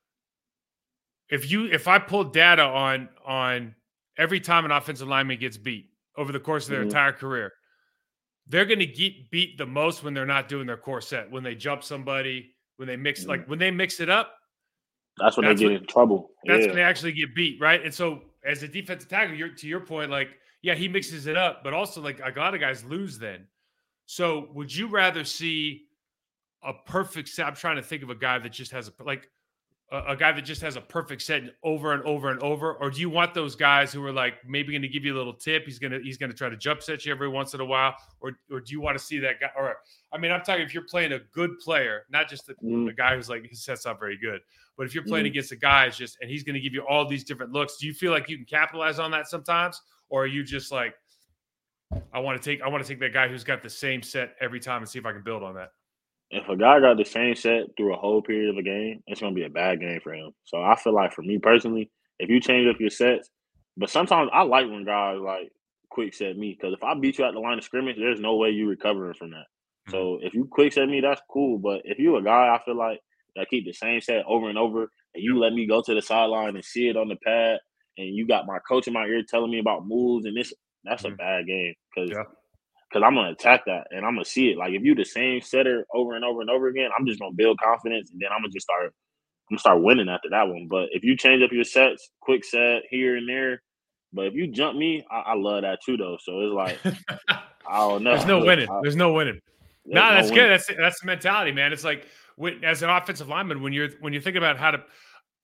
Speaker 5: If you if I pull data on on every time an offensive lineman gets beat over the course of their mm-hmm. entire career, they're going to get beat the most when they're not doing their core set, when they jump somebody, when they mix mm-hmm. like when they mix it up.
Speaker 6: That's when that's they get when, in trouble.
Speaker 5: That's
Speaker 6: yeah.
Speaker 5: when they actually get beat, right? And so as a defensive tackle, you're, to your point, like, yeah, he mixes it up, but also like a lot of guys lose then. So would you rather see a perfect set? I'm trying to think of a guy that just has a like a, a guy that just has a perfect set over and over and over, or do you want those guys who are like maybe going to give you a little tip? He's gonna he's gonna try to jump set you every once in a while, or or do you want to see that guy? Or I mean, I'm talking if you're playing a good player, not just the, mm. the guy who's like his set's not very good, but if you're playing mm. against a guy who's just and he's going to give you all these different looks, do you feel like you can capitalize on that sometimes, or are you just like, I want to take I want to take that guy who's got the same set every time and see if I can build on that?
Speaker 6: If a guy got the same set through a whole period of a game, it's going to be a bad game for him. So I feel like for me personally, if you change up your sets, but sometimes I like when guys like quick set me, because if I beat you at the line of scrimmage, there's no way you recovering from that. Mm-hmm. So if you quick set me, that's cool. But if you a guy, I feel like that keep the same set over and over, and you let me go to the sideline and see it on the pad, and you got my coach in my ear telling me about moves and this, that's mm-hmm. a bad game because. Yeah. Because I'm going to attack that, and I'm going to see it. Like, if you the same setter over and over and over again, I'm just going to build confidence, and then I'm going to just start I'm gonna start winning after that one. But if you change up your sets, quick set here and there, but if you jump me, I, I love that too, though. So it's like, I don't know.
Speaker 5: There's no
Speaker 6: Look,
Speaker 5: winning.
Speaker 6: I,
Speaker 5: There's no winning. No, nah,
Speaker 6: no
Speaker 5: that's
Speaker 6: winning.
Speaker 5: good. That's that's the mentality, man. It's like when, as an offensive lineman, when you're when you think about how to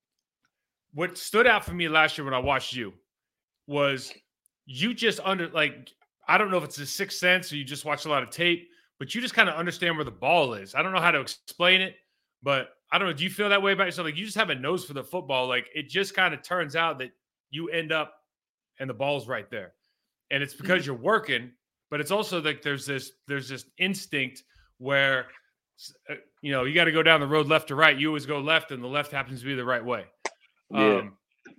Speaker 5: – what stood out for me last year when I watched you was you just under – like – I don't know if it's a sixth sense or you just watch a lot of tape, but you just kind of understand where the ball is. I don't know how to explain it, but I don't know. Do you feel that way about yourself? Like you just have a nose for the football. Like it just kind of turns out that you end up and the ball's right there. And it's because you're working, but it's also like there's this, there's this instinct where, you know, you got to go down the road left to right. You always go left and the left happens to be the right way.
Speaker 6: Yeah.
Speaker 5: Um,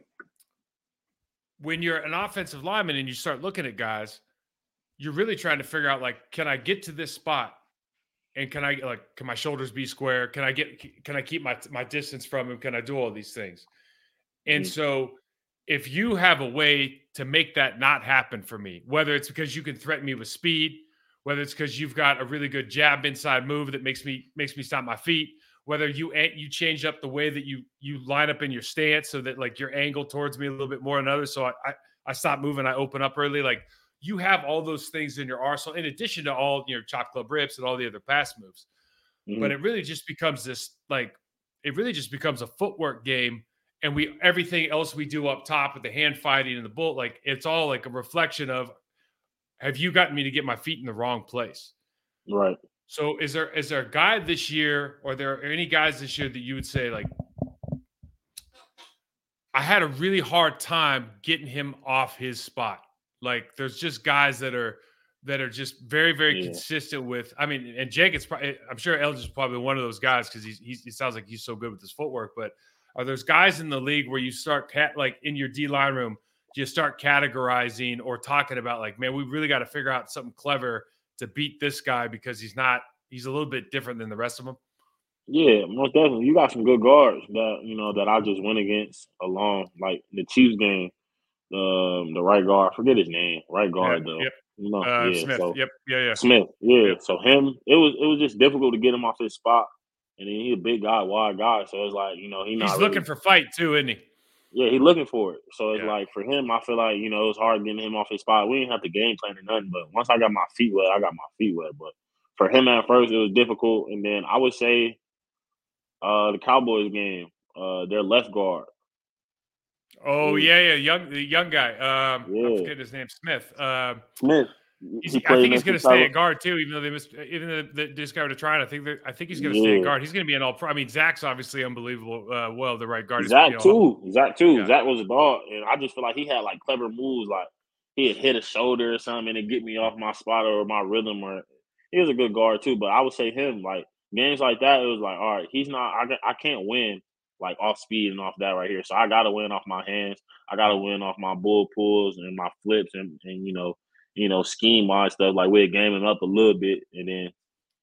Speaker 5: when you're an offensive lineman and you start looking at guys, you're really trying to figure out, like, can I get to this spot? And can I, like, can my shoulders be square? Can I get, can I keep my, my distance from him? Can I do all these things? And mm-hmm. so if you have a way to make that not happen for me, whether it's because you can threaten me with speed, whether it's because you've got a really good jab inside move that makes me, makes me stop my feet, whether you, you change up the way that you, you line up in your stance so that like you're angled towards me a little bit more than others. So I, I, I stop moving. I open up early. Like, you have all those things in your arsenal, in addition to all your chop club rips and all the other pass moves. Mm-hmm. But it really just becomes this, like, it really just becomes a footwork game. And we, everything else we do up top with the hand fighting and the bull, like, it's all like a reflection of, have you gotten me to get my feet in the wrong place?
Speaker 6: Right.
Speaker 5: So is there, is there a guy this year, or there are any guys this year that you would say, like, I had a really hard time getting him off his spot? Like there's just guys that are that are just very, very yeah. consistent with. I mean, and Jenkins, I'm sure Eldridge is probably one of those guys because he's, he's he sounds like he's so good with his footwork. But are those guys in the league where you start cat like in your D line room, you start categorizing or talking about like, man, we really got to figure out something clever to beat this guy because he's not he's a little bit different than the rest of them.
Speaker 6: Yeah, most definitely. You got some good guards that you know that I just went against along like the Chiefs game. Um, the right guard, I forget his name. Right guard,
Speaker 5: yeah,
Speaker 6: though.
Speaker 5: Yep.
Speaker 6: You know,
Speaker 5: uh,
Speaker 6: yeah,
Speaker 5: Smith.
Speaker 6: so,
Speaker 5: yep. Yeah. Yeah.
Speaker 6: Smith. Yeah.
Speaker 5: Yep.
Speaker 6: So him, it was it was just difficult to get him off his spot, and then he's a big guy, wide guy. So it's like you know he not
Speaker 5: he's
Speaker 6: really,
Speaker 5: looking for fight too, isn't he?
Speaker 6: Yeah, he's looking for it. So it's
Speaker 5: yeah.
Speaker 6: like for him, I feel like you know it was hard getting him off his spot. We didn't have to game plan or nothing, but once I got my feet wet, I got my feet wet. But for him at first, it was difficult, and then I would say, uh, the Cowboys game, uh, their left guard.
Speaker 5: Oh yeah, yeah, young the young guy. Um,
Speaker 6: yeah.
Speaker 5: I forget his name. Smith. Um,
Speaker 6: Smith.
Speaker 5: He's, I think he's going to stay at guard too, even though they missed, even though they discovered a try. I think I think he's going to yeah. stay at guard. He's going to be an all pro. I mean, Zach's obviously unbelievable. Uh, well, the right guard.
Speaker 6: Zach
Speaker 5: you know,
Speaker 6: too. Zach too.
Speaker 5: Yeah.
Speaker 6: Zach was a dog, and I just feel like he had like clever moves, like he had hit a shoulder or something, and it get me off my spot or my rhythm. Or he was a good guard too. But I would say him like games like that. It was like, all right, he's not. I I can't win like off speed and off that right here. So I got to win off my hands. I got to win off my bull pulls and my flips and and you know. You know, scheme wise stuff, like we'll game him up a little bit, and then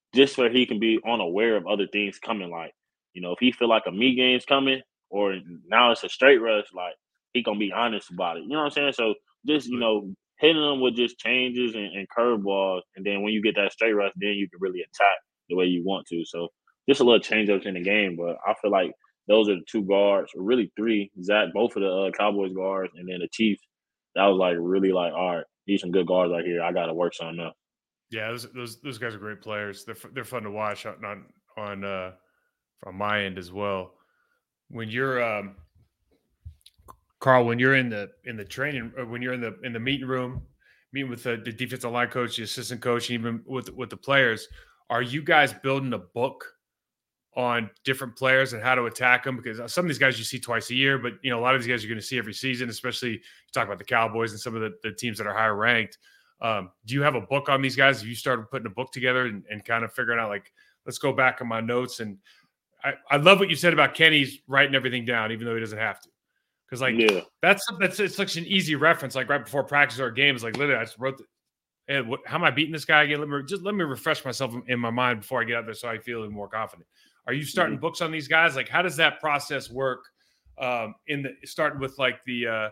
Speaker 6: just so he can be unaware of other things coming. Like, you know, if he feel like a me game's coming or now it's a straight rush, like he gonna be honest about it. You know what I'm saying? So just, you know, hitting them with just changes and, and curveballs, and then when you get that straight rush, then you can really attack the way you want to. So just a little change ups in the game. But I feel like those are the two guards, or really three. Zach, both of the uh, Cowboys guards, and then the Chiefs. That was like really like, all right, these some good guards right here. I got to work something up.
Speaker 5: Yeah, those those those guys are great players. They're they're fun to watch on on, on uh, from my end as well. When you're um, Carl, when you're in the in the training, or when you're in the in the meeting room, meeting with the, the defensive line coach, the assistant coach, even with with the players, are you guys building a book on different players and how to attack them? Because some of these guys you see twice a year, but you know a lot of these guys you're going to see every season. Especially you talk about the Cowboys and some of the, the teams that are higher ranked. Um, do you have a book on these guys? Have you started putting a book together and, and kind of figuring out like, let's go back on my notes? And I, I love what you said about Kenny's writing everything down, even though he doesn't have to. Cause like, yeah. that's, that's, it's such an easy reference. Like right before practice or games, like literally I just wrote the, hey, what, how am I beating this guy again? Let me just, let me refresh myself in my mind before I get out there. So I feel even more confident. Are you starting mm-hmm. books on these guys? Like, how does that process work? Um, in the, starting with like the, uh,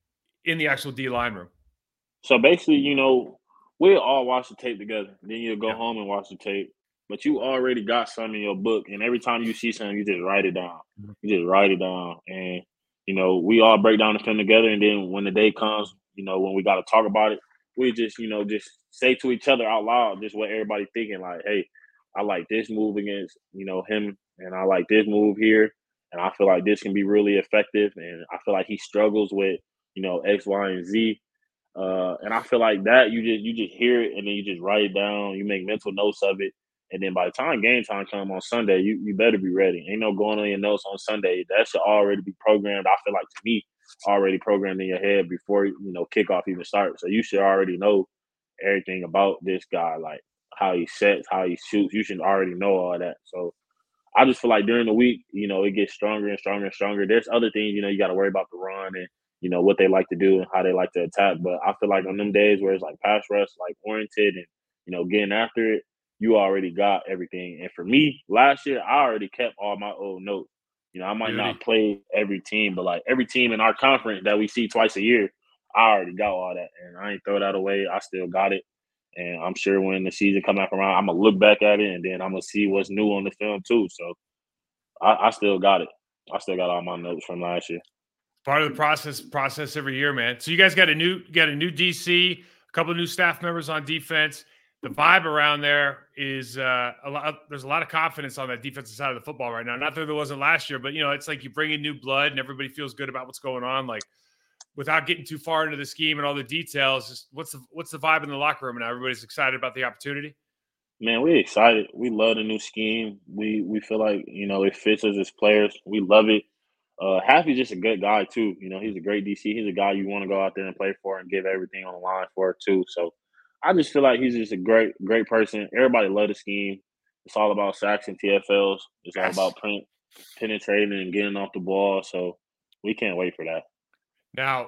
Speaker 5: in the actual D line room?
Speaker 6: So basically, you know, we'll all watch the tape together. Then you'll go
Speaker 5: yeah.
Speaker 6: home and watch the tape. But you already got some in your book. And every time you see something, you just write it down. Mm-hmm. You just write it down. And, you know, we all break down the film together. And then when the day comes, you know, when we got to talk about it, we just, you know, just say to each other out loud just what everybody thinking. Like, hey, I like this move against, you know, him. And I like this move here. And I feel like this can be really effective. And I feel like he struggles with, you know, X, Y, and Z. Uh, and I feel like that you just you just hear it and then you just write it down. You make mental notes of it, and then by the time game time comes on Sunday, you you better be ready. Ain't no going on your notes on Sunday. That should already be programmed. I feel like to me, already programmed in your head before you know kickoff even starts. So you should already know everything about this guy, like how he sets, how he shoots. You should already know all that. So I just feel like during the week, you know, it gets stronger and stronger and stronger. There's other things, you know, you got to worry about the run and, you know, what they like to do and how they like to attack. But I feel like on them days where it's like pass rush, like oriented and, you know, getting after it, you already got everything. And for me, last year, I already kept all my old notes. You know, I might not play every team, but like every team in our conference that we see twice a year, I already got all that. And I ain't throw that away. I still got it. And I'm sure when the season come back around, I'm going to look back at it and then I'm going to see what's new on the film too. So I, I still got it. I still got all my notes from last year.
Speaker 5: Part of the process process every year, man. So you guys got a new got a new D C, a couple of new staff members on defense. The vibe around there is uh, a lot. There's a lot of confidence on that defensive side of the football right now. Not that there wasn't last year, but you know, it's like you bring in new blood and everybody feels good about what's going on. Like without getting too far into the scheme and all the details, just what's the what's the vibe in the locker room? And everybody's excited about the opportunity.
Speaker 6: Man, we're excited. We love the new scheme. We we feel like, you know, it fits us as players. We love it. Uh, Happy's just a good guy, too. You know, he's a great D C. He's a guy you want to go out there and play for and give everything on the line for, too. So I just feel like he's just a great, great person. Everybody love the scheme. It's all about sacks and T F Ls. It's all about print, penetrating and getting off the ball. So we can't wait for that.
Speaker 5: Now,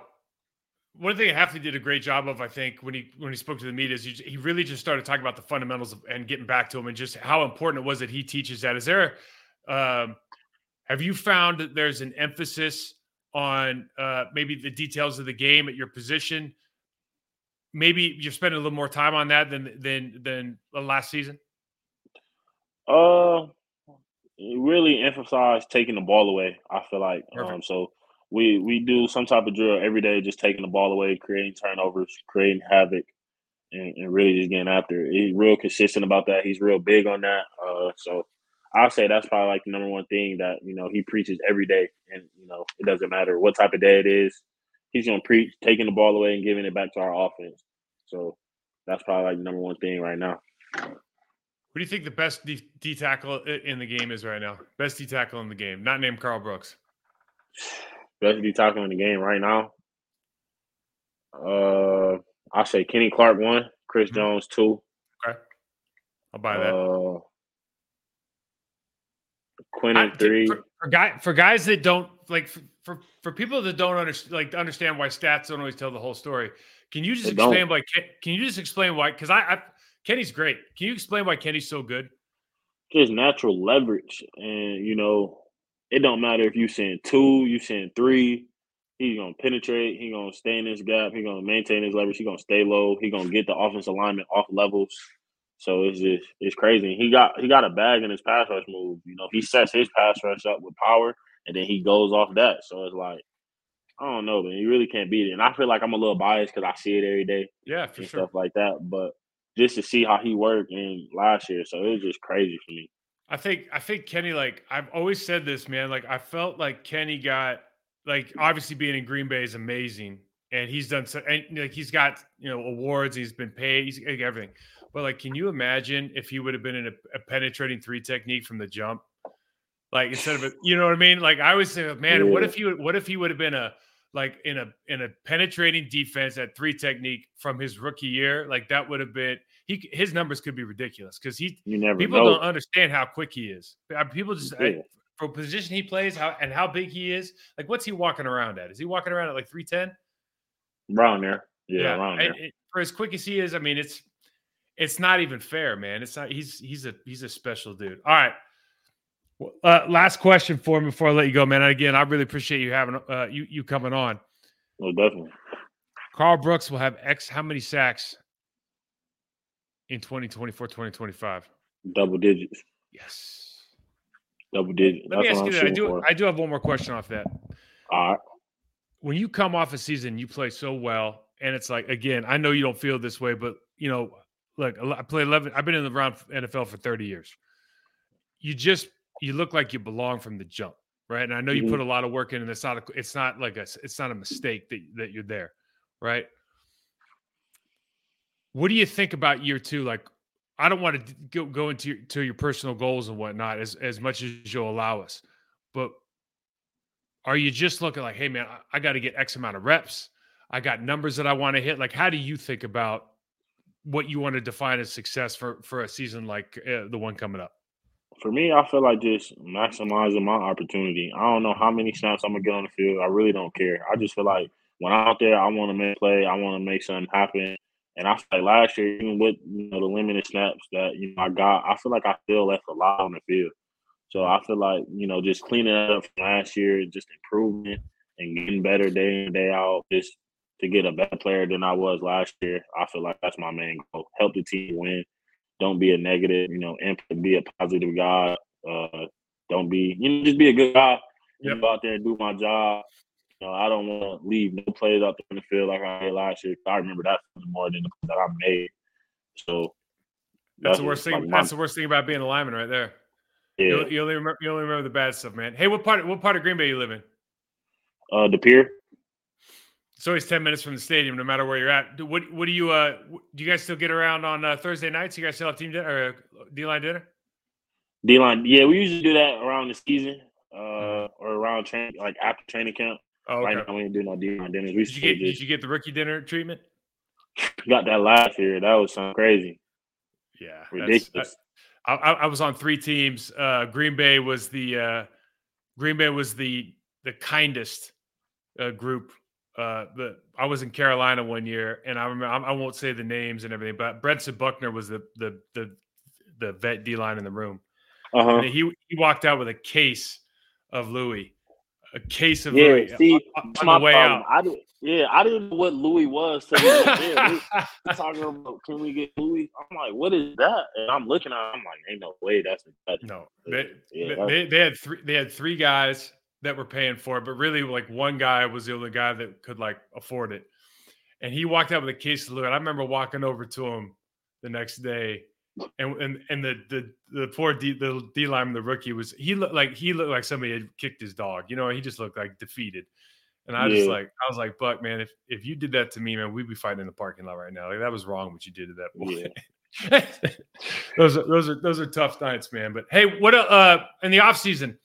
Speaker 5: one thing Hafley did a great job of, I think, when he when he spoke to the media, is he, he really just started talking about the fundamentals of, and getting back to them and just how important it was that he teaches that. Is there, um, have you found that there's an emphasis on uh, maybe the details of the game at your position? Maybe you're spending a little more time on that than than than last season.
Speaker 6: Uh, really emphasize taking the ball away. I feel like um, so. We we do some type of drill every day, just taking the ball away, creating turnovers, creating havoc, and, and really just getting after it. He's real consistent about that. He's real big on that. Uh, so I'll say that's probably like the number one thing that, you know, he preaches every day. And, you know, it doesn't matter what type of day it is. He's going to preach taking the ball away and giving it back to our offense. So that's probably like the number one thing right now.
Speaker 5: Who do you think the best D, D tackle in the game is right now? Best D tackle in the game, not named Karl Brooks.
Speaker 6: Best D tackle in the game right now. Uh, I'll say Kenny Clark one, Chris mm-hmm. Jones two.
Speaker 5: Okay, I'll buy that.
Speaker 6: Uh, Quinn three.
Speaker 5: For, for guy for guys that don't like for, for for people that don't understand like understand why stats don't always tell the whole story. Can you just
Speaker 6: they
Speaker 5: explain
Speaker 6: don't.
Speaker 5: why? Can you just explain why? Because I, I Kenny's great. Can you explain why Kenny's so good?
Speaker 6: just natural leverage. And, you know, it don't matter if you send two, you send three, he's gonna penetrate, he gonna stay in his gap, he gonna maintain his leverage, he gonna stay low, he gonna get the offensive alignment off levels. So it's just it's crazy. He got he got a bag in his pass rush move. You know, he sets his pass rush up with power and then he goes off that. So it's like, I don't know, man. You really can't beat it. And I feel like I'm a little biased because I see it every day
Speaker 5: Yeah, for
Speaker 6: and
Speaker 5: sure.
Speaker 6: stuff like that. But just to see how he worked in last year, so it was just crazy for me.
Speaker 5: I think I think Kenny, like I've always said this, man. Like I felt like Kenny got like obviously being in Green Bay is amazing, and he's done so. And like he's got you know awards, he's been paid, he's like, everything. But like, can you imagine if he would have been in a, a penetrating three technique from the jump? Like instead of a, you know what I mean? Like I always say, man,
Speaker 6: Yeah.
Speaker 5: what if he would, what if he would have been a like in a in a penetrating defense at three technique from his rookie year? Like that would have been he his numbers could be ridiculous because he
Speaker 6: You never
Speaker 5: people
Speaker 6: know.
Speaker 5: don't understand how quick he is. Uh, People just
Speaker 6: Yeah.
Speaker 5: I, for position he plays, how and how big he is. Like what's he walking around at? Is he walking around at like three ten?
Speaker 6: Around there. Yeah, around there.
Speaker 5: and it- for as quick as he is, I mean, it's it's not even fair, man. It's not. He's he's a he's a special dude. All right. Uh, last question for me before I let you go, man. And again, I really appreciate you having uh, you you coming on.
Speaker 6: Well, definitely.
Speaker 5: Carl Brooks will have X how many sacks in twenty twenty-four, twenty twenty-five?
Speaker 6: Double digits.
Speaker 5: Yes.
Speaker 6: Double digits.
Speaker 5: Let me
Speaker 6: That's
Speaker 5: ask
Speaker 6: what
Speaker 5: you
Speaker 6: I'm
Speaker 5: that. I
Speaker 6: shooting
Speaker 5: do
Speaker 6: for.
Speaker 5: I do have one more question off that.
Speaker 6: All right.
Speaker 5: When you come off a season, you play so well, and it's like, again, I know you don't feel this way, but you know, look, I play eleven. I've been in the round N F L for thirty years. You just you look like you belong from the jump, right? And I know you
Speaker 6: Mhm.
Speaker 5: put a lot of work in, and it's not a, it's not like a it's not a mistake that that you're there, right? What do you think about year two? Like, I don't want to go, go into your, to your personal goals and whatnot as as much as you'll allow us, but are you just looking like, hey man, I, I got to get X amount of reps. I got numbers that I want to hit. Like, how do you think about what you want to define as success for for a season like uh, the one coming up?
Speaker 6: For me, I feel like just maximizing my opportunity. I don't know how many snaps I'm gonna get on the field. I really don't care. I just feel like when I'm out there, I want to make play. I want to make something happen. And I feel like last year, even with you know the limited snaps that you know I got, I feel like I still left a lot on the field. So I feel like you know just cleaning it up from last year, just improving and getting better day in day out, just to get a better player than I was last year. I feel like that's my main goal. Help the team win. Don't be a negative, you know, and be a positive guy. Uh, don't be, you know, just be a good guy and
Speaker 5: Yep.
Speaker 6: go out there and do my job. You know, I don't want to leave no plays out there in the field like I did last year. I remember that more than the play that I made. So
Speaker 5: That's the worst thing.
Speaker 6: like my-
Speaker 5: That's the worst thing about being a lineman, right there.
Speaker 6: yeah.
Speaker 5: You, you only remember you only remember the bad stuff, man. Hey, what part what part of Green Bay you live in?
Speaker 6: Uh, the pier.
Speaker 5: It's always ten minutes from the stadium, no matter where you're at. Do- What what do you uh do you guys still get around on uh, Thursday nights? You guys still have team dinner or D line dinner?
Speaker 6: D line. Yeah, we usually do that around the season, uh, or around training, like after training camp.
Speaker 5: Oh, okay.
Speaker 6: Right now we ain't doing no D line dinners. We
Speaker 5: Did you get
Speaker 6: just
Speaker 5: did you get the rookie dinner treatment?
Speaker 6: got that last year. That was something crazy,
Speaker 5: Yeah, that's-
Speaker 6: ridiculous.
Speaker 5: I, I, I was on three teams. Uh, Green Bay was the uh, Green Bay was the the kindest uh, group. Uh, the I was in Carolina one year, and I remember I, I won't say the names and everything, but Brenson Buckner was the the the the vet D line in the room.
Speaker 6: Uh huh.
Speaker 5: And he he walked out with a case of Louis, a case of
Speaker 6: Yeah,
Speaker 5: Louis
Speaker 6: see,
Speaker 5: on,
Speaker 6: that's
Speaker 5: on
Speaker 6: my
Speaker 5: the way
Speaker 6: problem.
Speaker 5: out.
Speaker 6: I did, yeah, I didn't know what Louis was. So we were there. We we talking about, can we get Louis? I'm like, what is that? And I'm looking at it, I'm like, ain't no way that's that.
Speaker 5: No, they,
Speaker 6: Yeah,
Speaker 5: they, they they had three they had three guys that were paying for it, but really like one guy was the only guy that could like afford it. And he walked out with a case of Louis. And I remember walking over to him the next day, and and and the the the poor D the D lineman, the rookie was he looked like he looked like somebody had kicked his dog. You know, he just looked like defeated. And I just
Speaker 6: Yeah.
Speaker 5: like I was like, Buck, man, if if you did that to me, man, we'd be fighting in the parking lot right now. Like that was wrong what you did to that boy.
Speaker 6: Yeah.
Speaker 5: those are those are those are tough nights, man. But hey, what uh in the off season?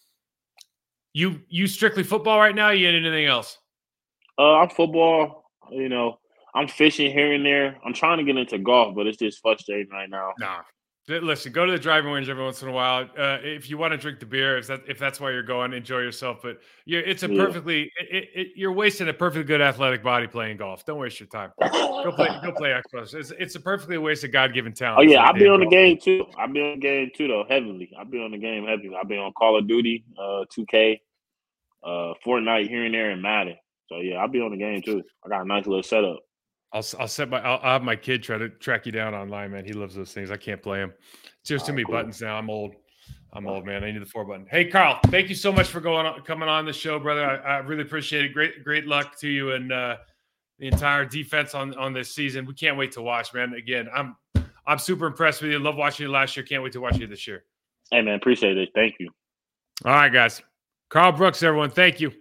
Speaker 5: You you strictly football right now? Or you in anything else?
Speaker 6: Uh, I'm football. You know, I'm fishing here and there. I'm trying to get into golf, but it's just frustrating right now.
Speaker 5: Nah, Listen, go to the driving range every once in a while. Uh, if you want to drink the beer, if that if that's why you're going, enjoy yourself. But you're, it's a perfectly it, it, you're wasting a perfectly good athletic body playing golf. Don't waste your time. Go play go play Xbox. It's, it's a perfectly wasted God given talent.
Speaker 6: Oh yeah, I'll be on the game too. I'll be on the game too though, heavily. I'll be on the game heavily. I'll be on Call of Duty, uh, two K, uh, Fortnite here and there, and Madden. So yeah, I'll be on the game too. I got a nice little setup.
Speaker 5: I'll I'll set my I'll, I'll have my kid try to track you down online, man. He loves those things. I can't play him. It's just too many cool. buttons now. I'm old. I'm old, man. I need the four button. Hey, Carl, thank you so much for going on, coming on the show, brother. I, I really appreciate it. Great great luck to you and uh, the entire defense on on this season. We can't wait to watch, man. Again, I'm I'm super impressed with you. Love watching you last year. Can't wait to watch you this year.
Speaker 6: Hey, man, appreciate it. Thank you.
Speaker 5: All right, guys. Carl Brooks, everyone. Thank you.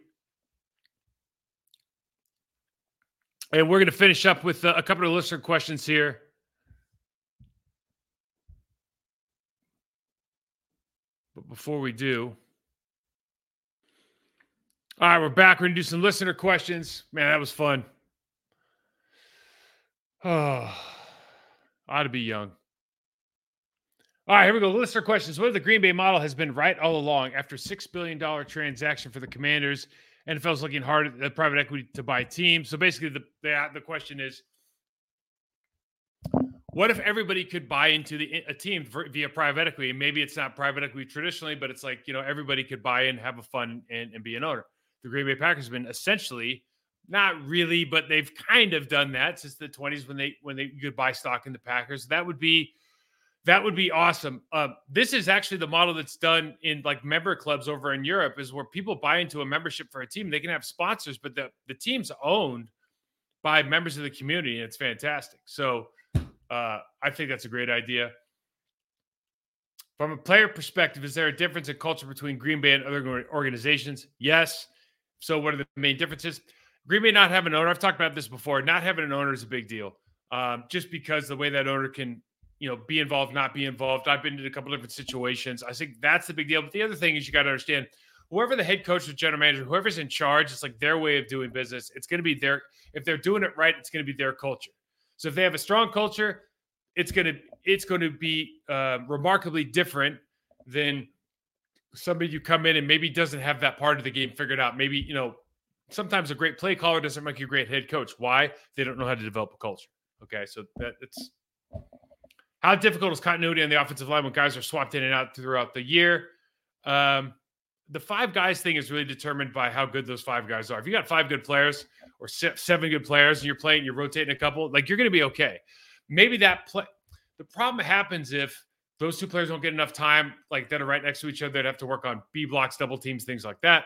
Speaker 5: And we're going to finish up with a couple of listener questions here. But before we do, all right, we're back. We're going to do some listener questions. Man, that was fun. Oh, ought to be young. All right, here we go. Listener questions. Whether the Green Bay model has been right all along after a six billion dollars transaction for the Commanders, N F L's looking hard at the private equity to buy teams. So basically, the, the the question is, what if everybody could buy into the a team for, via private equity? Maybe it's not private equity traditionally, but it's like, you know, everybody could buy in, have a fun, and, and be an owner. The Green Bay Packers have been essentially, not really, but they've kind of done that since the twenties when they when they you could buy stock in the Packers. That would be That would be awesome. Uh, this is actually the model that's done in like member clubs over in Europe, is where people buy into a membership for a team. They can have sponsors, but the, the team's owned by members of the community, and it's fantastic. So uh, I think that's a great idea. From a player perspective, is there a difference in culture between Green Bay and other organizations? Yes. So what are the main differences? Green Bay not having an owner. I've talked about this before. Not having an owner is a big deal, um, just because the way that owner can, you know, be involved, not be involved. I've been in a couple different situations. I think that's the big deal. But the other thing is you got to understand, whoever the head coach or general manager, whoever's in charge, it's like their way of doing business. It's going to be their, if they're doing it right, it's going to be their culture. So if they have a strong culture, it's going to, it's going to be uh, remarkably different than somebody you come in and maybe doesn't have that part of the game figured out. Maybe, you know, sometimes a great play caller doesn't make you a great head coach. Why? They don't know how to develop a culture. Okay. So that it's, how difficult is continuity on the offensive line when guys are swapped in and out throughout the year? Um, the five guys thing is really determined by how good those five guys are. If you got five good players or seven good players and you're playing, you're rotating a couple, like you're going to be okay. Maybe that play. The problem happens if those two players don't get enough time, like that are right next to each other. They'd have to work on B blocks, double teams, things like that.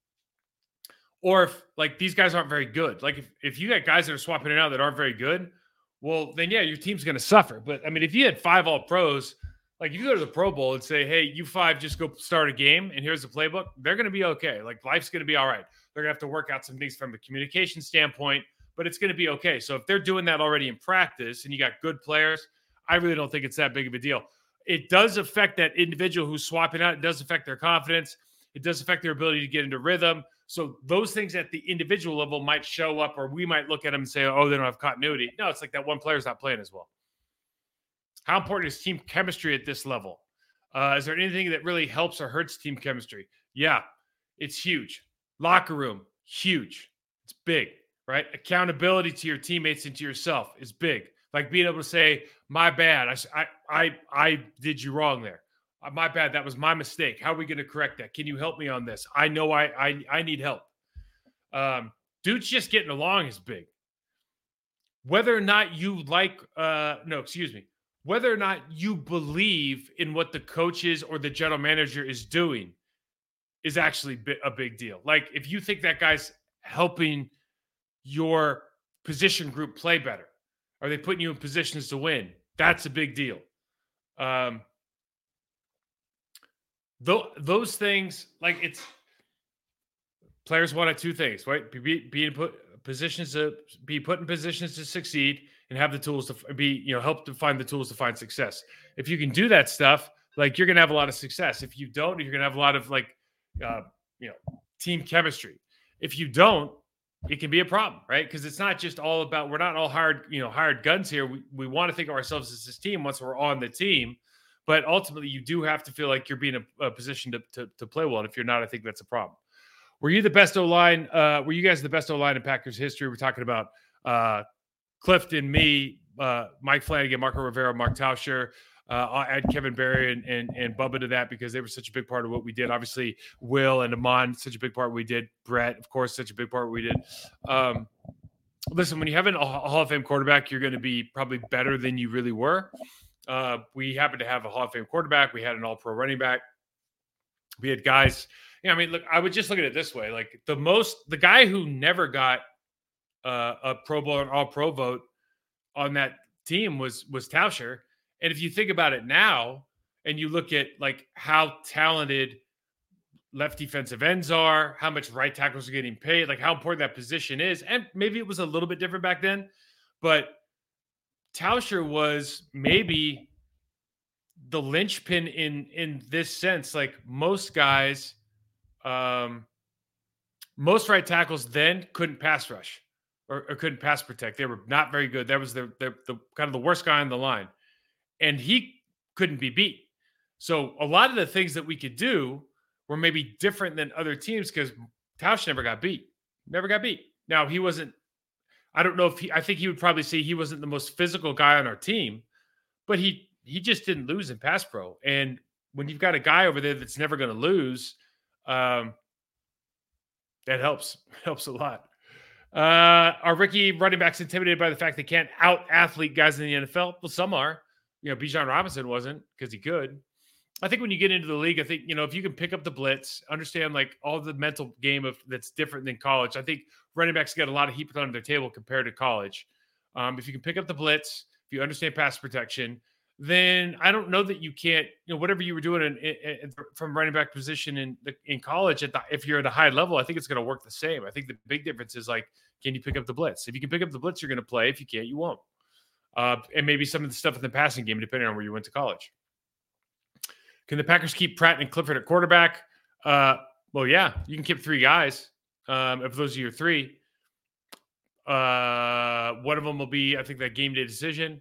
Speaker 5: Or if like these guys aren't very good. Like if, if you got guys that are swapping in and out that aren't very good, well, then, yeah, your team's going to suffer. But, I mean, if you had five all-pros, like if you go to the Pro Bowl and say, hey, you five just go start a game and here's the playbook, they're going to be okay. Like life's going to be all right. They're going to have to work out some things from a communication standpoint, but it's going to be okay. So if they're doing that already in practice and you got good players, I really don't think it's that big of a deal. It does affect that individual who's swapping out. It does affect their confidence. It does affect their ability to get into rhythm. So those things at the individual level might show up, or we might look at them and say, oh, they don't have continuity. No, it's like that one player's not playing as well. How important is team chemistry at this level? Uh, is there anything that really helps or hurts team chemistry? Yeah, it's huge. Locker room, huge. It's big, right? Accountability to your teammates and to yourself is big. Like being able to say, my bad. I, I, I, I did you wrong there. My bad. That was my mistake. How are we going to correct that? Can you help me on this? I know I I, I need help. Um, dudes just getting along is big. Whether or not you like, uh, no, excuse me, whether or not you believe in what the coaches or the general manager is doing is actually a big deal. Like if you think that guy's helping your position group play better, are they putting you in positions to win? That's a big deal. Um, Those things, like it's players wanted two things, right? Be, be in put positions to be put in positions to succeed and have the tools to be, you know, help to find the tools to find success. If you can do that stuff, like you're going to have a lot of success. If you don't, you're going to have a lot of like, uh, you know, team chemistry. If you don't, it can be a problem, right? Because it's not just all about, we're not all hired, you know, hired guns here. We, we want to think of ourselves as this team once we're on the team. But ultimately, you do have to feel like you're being a, a position to, to to play well. And if you're not, I think that's a problem. Were you the best O-line? Uh, were you guys the best O-line in Packers history? We're talking about uh, Clifton, me, uh, Mike Flanagan, Marco Rivera, Mark Tauscher. Uh, I'll add Kevin Berry and, and and Bubba to that because they were such a big part of what we did. Obviously, Will and Amon, such a big part of what we did. Brett, of course, such a big part of what we did. Um, listen, when you have a Hall of Fame quarterback, you're going to be probably better than you really were. Uh, we happened to have a Hall of Fame quarterback. We had an all-pro running back. We had guys. You know, I mean, look, I would just look at it this way. Like the most, the guy who never got uh, a Pro Bowl and all-pro vote on that team was was Tauscher. And if you think about it now and you look at like how talented left defensive ends are, how much right tackles are getting paid, like how important that position is. And maybe it was a little bit different back then, but Tauscher was maybe the linchpin in, in this sense. Like most guys, um, most right tackles then couldn't pass rush or, or couldn't pass protect. They were not very good. That was the, the, the kind of the worst guy on the line. And he couldn't be beat. So a lot of the things that we could do were maybe different than other teams because Tausch never got beat. Never got beat. Now, he wasn't, I don't know if he, I think he would probably say he wasn't the most physical guy on our team, but he he just didn't lose in pass pro. And when you've got a guy over there that's never going to lose, um, that helps. Helps a lot. Uh, are Ricky running backs intimidated by the fact they can't out-athlete guys in the N F L? Well, some are. You know, Bijan Robinson wasn't because he could. I think when you get into the league, I think, you know, if you can pick up the blitz, understand like all the mental game of that's different than college. I think running backs get a lot of heat put on their table compared to college. Um, if you can pick up the blitz, if you understand pass protection, then I don't know that you can't, you know, whatever you were doing in, in, in, from running back position in the, in college, at the, if you're at a high level, I think it's going to work the same. I think the big difference is like, can you pick up the blitz? If you can pick up the blitz, you're going to play. If you can't, you won't. Uh, and maybe some of the stuff in the passing game, depending on where you went to college. Can the Packers keep Pratt and Clifford at quarterback? Uh, well, yeah, you can keep three guys. Um, if those are your three, uh, one of them will be, I think, that game day decision.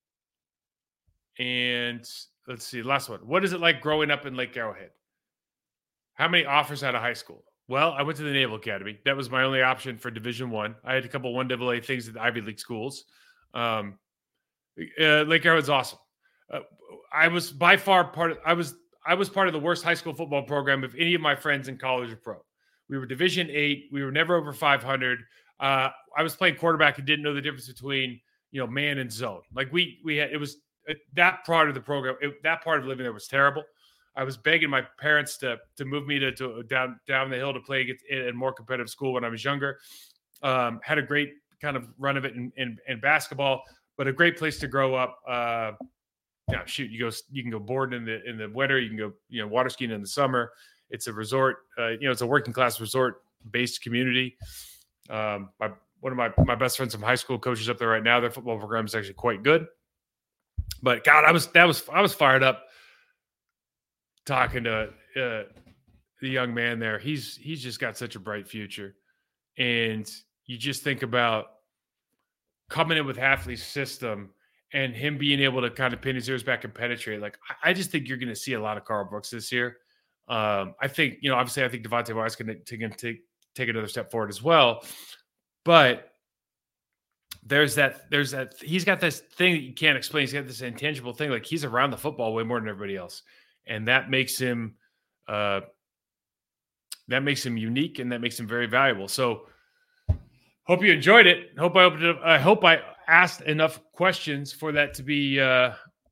Speaker 5: And let's see, last one. What is it like growing up in Lake Arrowhead? How many offers out of high school? Well, I went to the Naval Academy. That was my only option for Division One. I. I had a couple one double A things at the Ivy League schools. Um, uh, Lake Arrowhead's awesome. Uh, I was by far part of, I was, I was part of the worst high school football program of any of my friends in college or pro. We were Division Eight. We were never over five hundred. Uh, I was playing quarterback and didn't know the difference between, you know, man and zone. Like we, we had, it was uh, that part of the program, it, that part of living there was terrible. I was begging my parents to, to move me to, to down, down the hill to play in a more competitive school when I was younger. Um, had a great kind of run of it in, in, in basketball, but a great place to grow up. Uh, Yeah, shoot, you go. You can go boarding in the in the winter. You can go, you know, water skiing in the summer. It's a resort. Uh, you know, it's a working class resort based community. Um, my one of my my best friends from high school coaches up there right now. Their football program is actually quite good. But God, I was that was I was fired up talking to uh, the young man there. He's he's just got such a bright future, and you just think about coming in with Hafley's system. And him being able to kind of pin his ears back and penetrate. Like, I just think you're going to see a lot of Karl Brooks this year. Um, I think, you know, obviously I think Devontae Wyatt's going to take, take, take another step forward as well. But there's that, there's that, he's got this thing that you can't explain. He's got this intangible thing. Like, he's around the football way more than everybody else. And that makes him, uh, that makes him unique and that makes him very valuable. So hope you enjoyed it. Hope I opened it up. I hope I asked enough questions for that to be uh,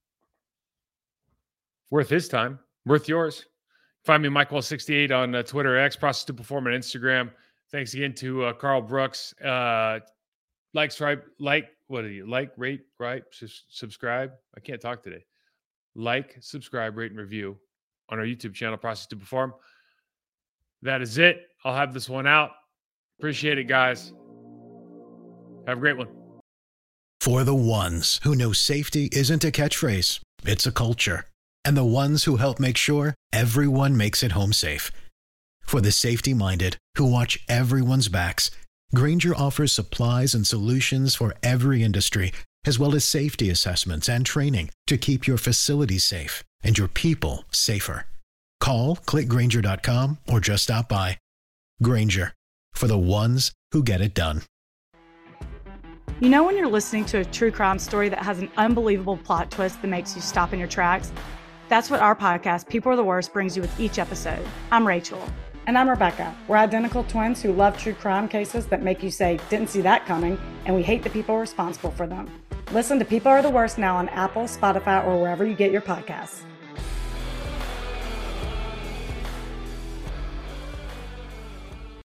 Speaker 5: worth his time, worth yours. Find me Mike Wall sixty-eight on uh, Twitter, X, Process to Perform on Instagram. Thanks again to uh, Karl Brooks. Uh, like, stripe, like, what are you? Like, rate, right? S- subscribe. I can't talk today. Like, subscribe, rate, and review on our YouTube channel, Process to Perform. That is it. I'll have this one out. Appreciate it, guys. Have a great one.
Speaker 7: For the ones who know safety isn't a catchphrase, it's a culture. And the ones who help make sure everyone makes it home safe. For the safety-minded who watch everyone's backs, Grainger offers supplies and solutions for every industry as well as safety assessments and training to keep your facilities safe and your people safer. Call, click Grainger dot com, or just stop by. Grainger, for the ones who get it done.
Speaker 8: You know when you're listening to a true crime story that has an unbelievable plot twist that makes you stop in your tracks? That's what our podcast, People Are the Worst, brings you with each episode. I'm Rachel.
Speaker 9: And I'm Rebecca. We're identical twins who love true crime cases that make you say, didn't see that coming, and we hate the people responsible for them. Listen to People Are the Worst now on Apple, Spotify, or wherever you get your podcasts.